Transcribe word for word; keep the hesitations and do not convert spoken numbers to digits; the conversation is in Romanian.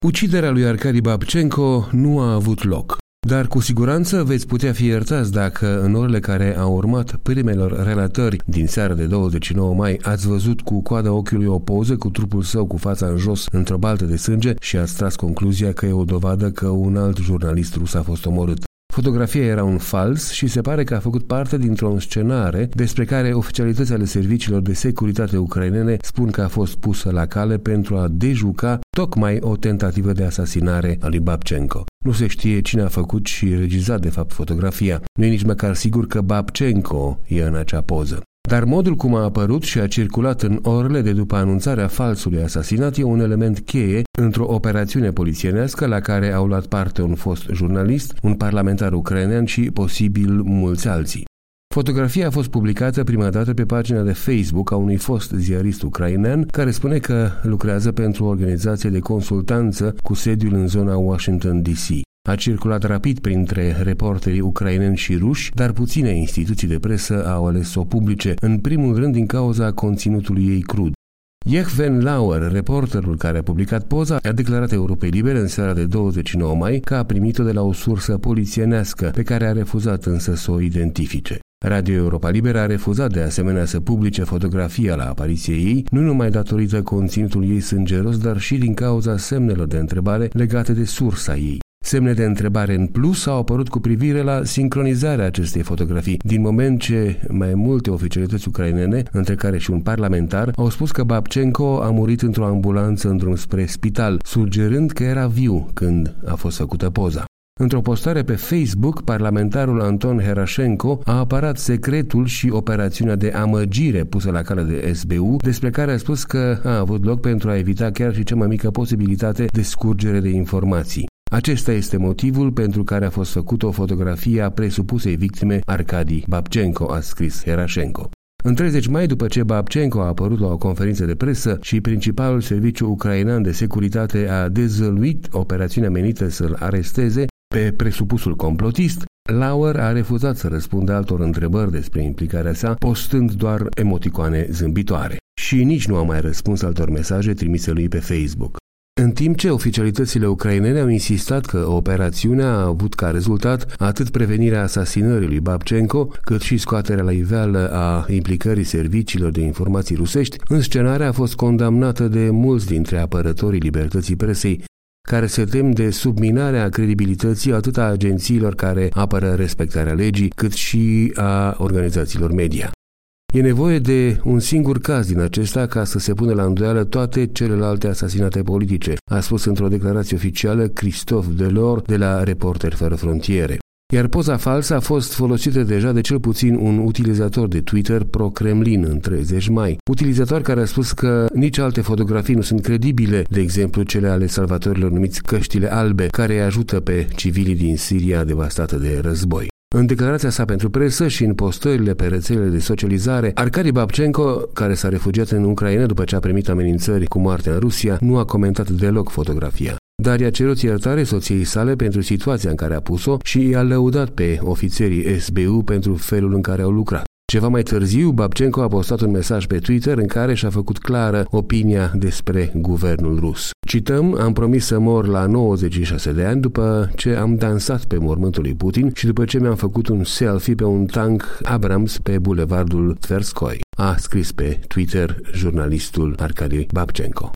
Uciderea lui Arkadi Babchenko nu a avut loc, dar cu siguranță veți putea fi iertați dacă în orele care au urmat primelor relatări din seara de douăzeci și nouă mai ați văzut cu coada ochiului o poză cu trupul său cu fața în jos într-o baltă de sânge și ați tras concluzia că e o dovadă că un alt jurnalist rus a fost omorât. Fotografia era un fals și se pare că a făcut parte dintr-o înscenare despre care oficialitățile ale serviciilor de securitate ucrainene spun că a fost pusă la cale pentru a dejuca tocmai o tentativă de asasinare a lui Babchenko. Nu se știe cine a făcut și regizat de fapt fotografia. Nu e nici măcar sigur că Babchenko e în acea poză. Dar modul cum a apărut și a circulat în orele de după anunțarea falsului asasinat e un element cheie într-o operațiune polițienească la care au luat parte un fost jurnalist, un parlamentar ucrainean și posibil mulți alții. Fotografia a fost publicată prima dată pe pagina de Facebook a unui fost ziarist ucrainean care spune că lucrează pentru o organizație de consultanță cu sediul în zona Washington D C. A circulat rapid printre reporterii ucraineni și ruși, dar puține instituții de presă au ales să o publice, în primul rând din cauza conținutului ei crud. Yehven Lauer, reporterul care a publicat poza, a declarat Europei Libere în seara de douăzeci și nouă mai că a primit-o de la o sursă polițienească, pe care a refuzat însă să o identifice. Radio Europa Liberă a refuzat de asemenea să publice fotografia la apariție ei, nu numai datorită conținutului ei sângeros, dar și din cauza semnelor de întrebare legate de sursa ei. Semne de întrebare în plus au apărut cu privire la sincronizarea acestei fotografii, din moment ce mai multe oficialități ucrainene, între care și un parlamentar, au spus că Babchenko a murit într-o ambulanță în drum spre spital, sugerând că era viu când a fost făcută poza. Într-o postare pe Facebook, parlamentarul Anton Herashenko a apărat secretul și operațiunea de amăgire pusă la cale de S B U, despre care a spus că a avut loc pentru a evita chiar și cea mai mică posibilitate de scurgere de informații. Acesta este motivul pentru care a fost făcută o fotografie a presupusei victime Arkadi Babchenko, a scris Herashenko. În treizeci mai, după ce Babchenko a apărut la o conferință de presă și principalul serviciu ucrainean de securitate a dezvăluit operațiunea menită să-l aresteze pe presupusul complotist, Lauer a refuzat să răspundă altor întrebări despre implicarea sa, postând doar emoticoane zâmbitoare. Și nici nu a mai răspuns altor mesaje trimise lui pe Facebook. În timp ce oficialitățile ucrainene au insistat că operațiunea a avut ca rezultat atât prevenirea asasinării lui Babchenko, cât și scoaterea la iveală a implicării serviciilor de informații rusești, înscenarea a fost condamnată de mulți dintre apărătorii libertății presei, care se tem de subminarea credibilității atât a agențiilor care apără respectarea legii, cât și a organizațiilor media. E nevoie de un singur caz din acesta ca să se pună la îndoială toate celelalte asasinate politice, a spus într-o declarație oficială Christophe Delors de la Reporteri fără frontiere. Iar poza falsă a fost folosită deja de cel puțin un utilizator de Twitter pro-Kremlin în treizeci mai. Utilizator care a spus că nici alte fotografii nu sunt credibile, de exemplu cele ale salvatorilor numiți căștile albe, care îi ajută pe civilii din Siria devastată de război. În declarația sa pentru presă și în postările pe rețelele de socializare, Arkadi Babchenko, care s-a refugiat în Ucraina după ce a primit amenințări cu moartea în Rusia, nu a comentat deloc fotografia. Dar i-a cerut iertare soției sale pentru situația în care a pus-o și i-a lăudat pe ofițerii S B U pentru felul în care au lucrat. Ceva mai târziu, Babchenko a postat un mesaj pe Twitter în care și-a făcut clară opinia despre guvernul rus. Cităm, am promis să mor la nouăzeci și șase de ani după ce am dansat pe mormântul lui Putin și după ce mi-am făcut un selfie pe un tank Abrams pe bulevardul Tverskoi, a scris pe Twitter jurnalistul Arkadi Babchenko.